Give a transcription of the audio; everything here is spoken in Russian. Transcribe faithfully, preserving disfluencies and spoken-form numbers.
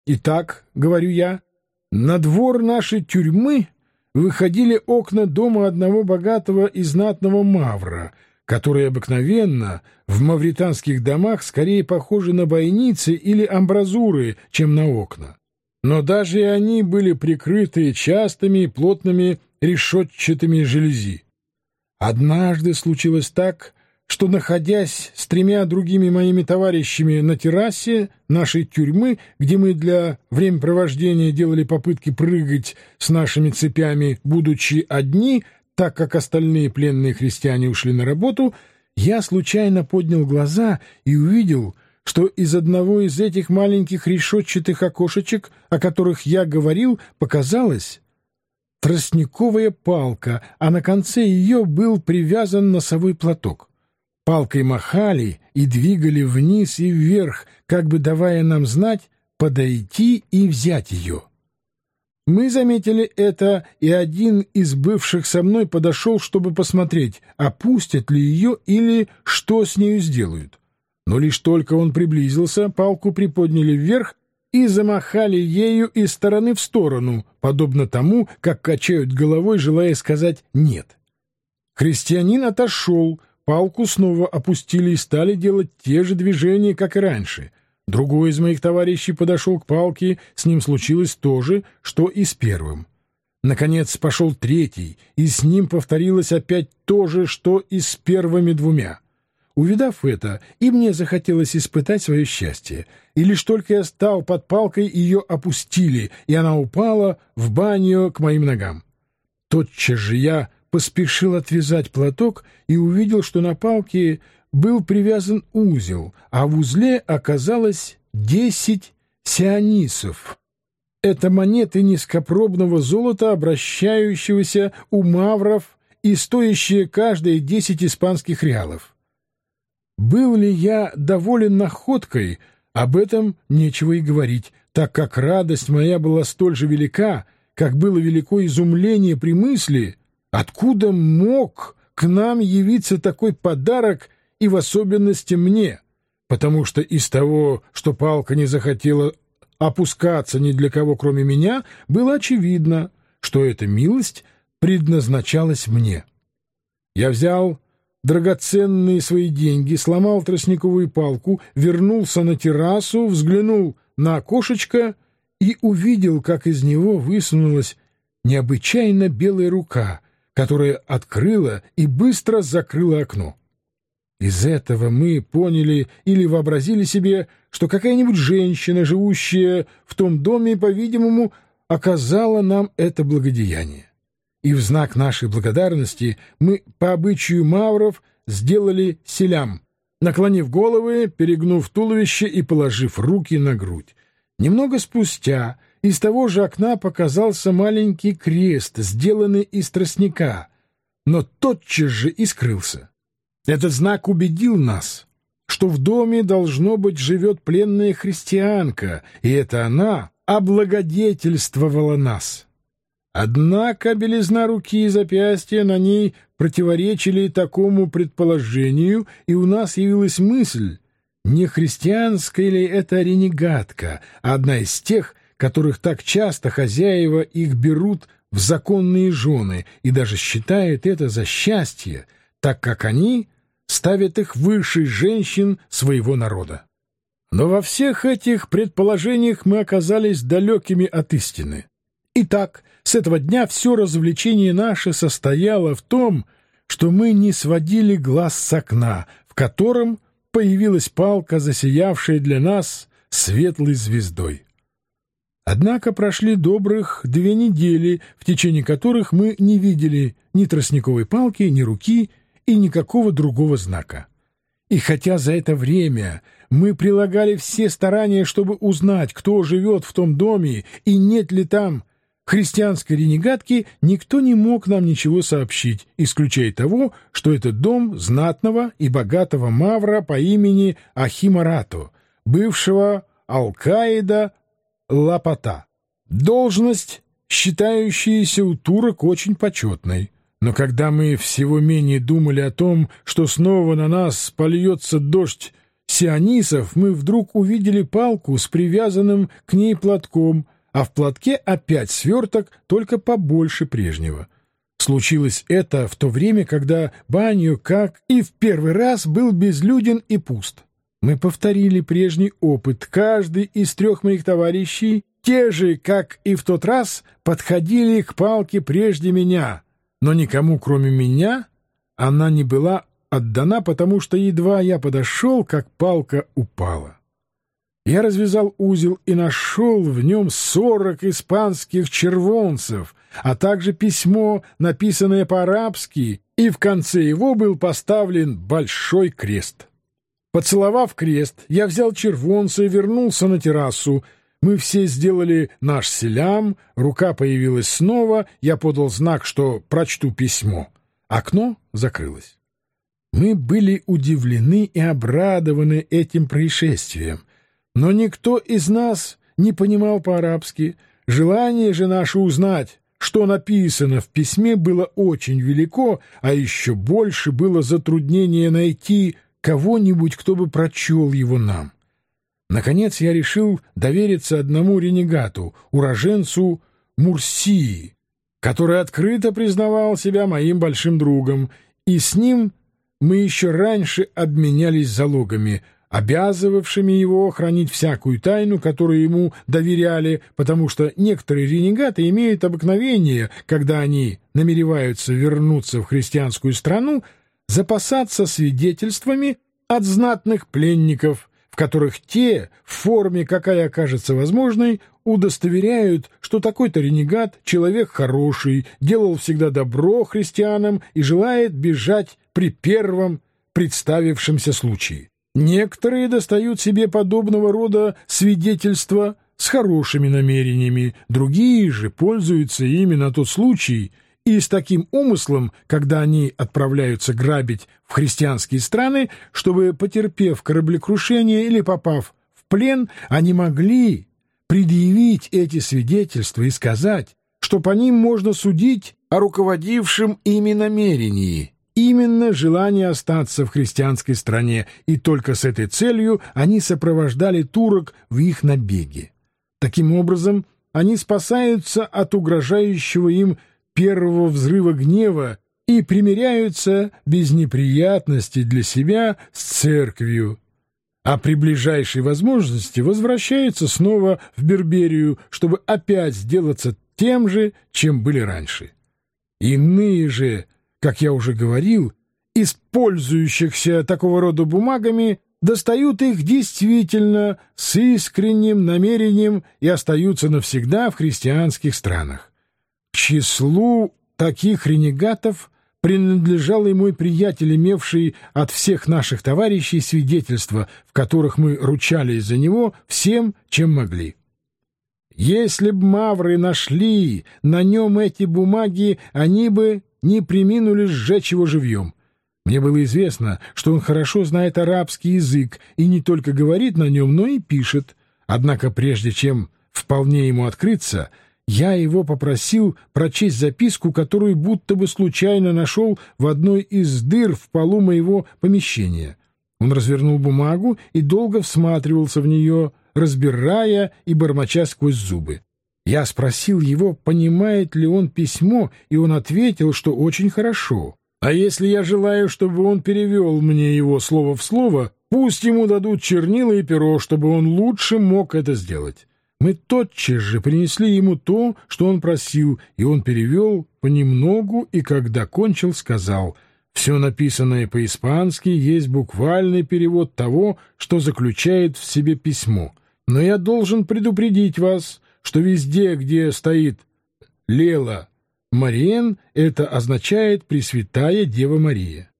Итак, говорю я, на двор нашей тюрьмы выходили окна дома одного богатого и знатного мавра, которые обыкновенно в мавританских домах скорее похожи на бойницы или амбразуры, чем на окна. Но даже и они были прикрыты частыми и плотными решетчатыми жалюзи. Однажды случилось так, что, находясь с тремя другими моими товарищами на террасе нашей тюрьмы, где мы для времяпровождения делали попытки прыгать с нашими цепями, будучи одни, так как остальные пленные христиане ушли на работу, я случайно поднял глаза и увидел, что из одного из этих маленьких решетчатых окошечек, о которых я говорил, показалась тростниковая палка, а на конце ее был привязан носовой платок. Палкой махали и двигали вниз и вверх, как бы давая нам знать подойти и взять ее. Мы заметили это, и один из бывших со мной подошел, чтобы посмотреть, опустят ли ее или что с нею сделают. Но лишь только он приблизился, палку приподняли вверх и замахали ею из стороны в сторону, подобно тому, как качают головой, желая сказать «нет». Христианин отошел, палку снова опустили и стали делать те же движения, как и раньше. Другой из моих товарищей подошел к палке, с ним случилось то же, что и с первым. Наконец пошел третий, и с ним повторилось опять то же, что и с первыми двумя. Увидав это, и мне захотелось испытать свое счастье, и лишь только я стал под палкой, ее опустили, и она упала в баню к моим ногам. Тотчас же я поспешил отвязать платок и увидел, что на палке был привязан узел, а в узле оказалось десять сионисов. Это монеты низкопробного золота, обращающегося у мавров и стоящие каждые десять испанских реалов. Был ли я доволен находкой, об этом нечего и говорить, так как радость моя была столь же велика, как было велико изумление при мысли, откуда мог к нам явиться такой подарок, и в особенности мне, потому что из того, что палка не захотела опускаться ни для кого, кроме меня, было очевидно, что эта милость предназначалась мне. Я взял драгоценные свои деньги, сломал тростниковую палку, вернулся на террасу, взглянул на окошечко и увидел, как из него высунулась необычайно белая рука, которая открыла и быстро закрыла окно. Из этого мы поняли или вообразили себе, что какая-нибудь женщина, живущая в том доме, по-видимому, оказала нам это благодеяние. И в знак нашей благодарности мы по обычаю мавров сделали селям, наклонив головы, перегнув туловище и положив руки на грудь. Немного спустя из того же окна показался маленький крест, сделанный из тростника, но тотчас же и скрылся. Этот знак убедил нас, что в доме, должно быть, живет пленная христианка, и это она облагодетельствовала нас. Однако белизна руки и запястья на ней противоречили такому предположению, и у нас явилась мысль, не христианская ли это ренегатка, а одна из тех, которых так часто хозяева их берут в законные жены и даже считают это за счастье, так как они ставят их выше женщин своего народа. Но во всех этих предположениях мы оказались далекими от истины. Итак, с этого дня все развлечение наше состояло в том, что мы не сводили глаз с окна, в котором появилась палка, засиявшая для нас светлой звездой. Однако прошли добрых две недели, в течение которых мы не видели ни тростниковой палки, ни руки и никакого другого знака. И хотя за это время мы прилагали все старания, чтобы узнать, кто живет в том доме и нет ли там христианской ренегатки, никто не мог нам ничего сообщить, исключая того, что это дом знатного и богатого мавра по имени Ахимарато, бывшего алкаида Лапота. Должность, считающаяся у турок очень почетной. Но когда мы всего менее думали о том, что снова на нас польется дождь сионисов мы вдруг увидели палку с привязанным к ней платком, а в платке опять сверток, только побольше прежнего. Случилось это в то время, когда Банью, как и в первый раз, был безлюден и пуст. Мы повторили прежний опыт. Каждый из трех моих товарищей, те же, как и в тот раз, подходили к палке прежде меня, но никому, кроме меня, она не была отдана, потому что едва я подошел, как палка упала. Я развязал узел и нашел в нем сорок испанских червонцев, а также письмо, написанное по-арабски, и в конце его был поставлен большой крест. Поцеловав крест, я взял червонца и вернулся на террасу. Мы все сделали наш селям, рука появилась снова, я подал знак, что прочту письмо. Окно закрылось. Мы были удивлены и обрадованы этим происшествием, но никто из нас не понимал по-арабски. Желание же наше узнать, что написано в письме, было очень велико, а еще больше было затруднение найти кого-нибудь, кто бы прочел его нам. Наконец я решил довериться одному ренегату, уроженцу Мурсии, который открыто признавал себя моим большим другом, и с ним мы еще раньше обменялись залогами, обязывавшими его хранить всякую тайну, которую ему доверяли, потому что некоторые ренегаты имеют обыкновение, когда они намереваются вернуться в христианскую страну, запасаться свидетельствами от знатных пленников, в которых те, в форме, какая окажется возможной, удостоверяют, что такой-то ренегат — человек хороший, делал всегда добро христианам и желает бежать при первом представившемся случае. Некоторые достают себе подобного рода свидетельства с хорошими намерениями, другие же пользуются ими на тот случай и с таким умыслом, когда они отправляются грабить в христианские страны, чтобы, потерпев кораблекрушение или попав в плен, они могли предъявить эти свидетельства и сказать, что по ним можно судить о руководившем ими намерении, именно желание остаться в христианской стране, и только с этой целью они сопровождали турок в их набеге. Таким образом, они спасаются от угрожающего им первого взрыва гнева и примиряются без неприятностей для себя с церковью, а при ближайшей возможности возвращаются снова в Берберию, чтобы опять сделаться тем же, чем были раньше. Иные же, как я уже говорил, из пользующихся такого рода бумагами достают их действительно с искренним намерением и остаются навсегда в христианских странах. К числу таких ренегатов принадлежал и мой приятель, имевший от всех наших товарищей свидетельства, в которых мы ручались за него всем, чем могли. Если б мавры нашли на нем эти бумаги, они бы не преминули сжечь его живьем. Мне было известно, что он хорошо знает арабский язык и не только говорит на нем, но и пишет. Однако прежде чем вполне ему открыться, я его попросил прочесть записку, которую будто бы случайно нашел в одной из дыр в полу моего помещения. Он развернул бумагу и долго всматривался в нее, разбирая и бормоча сквозь зубы. Я спросил его, понимает ли он письмо, и он ответил, что очень хорошо. А если я желаю, чтобы он перевел мне его слово в слово, пусть ему дадут чернила и перо, чтобы он лучше мог это сделать. Мы тотчас же принесли ему то, что он просил, и он перевел понемногу, и когда кончил, сказал: «Все написанное по-испански есть буквальный перевод того, что заключает в себе письмо. Но я должен предупредить вас, что везде, где стоит Лела Мариен, это означает Пресвятая Дева Мария».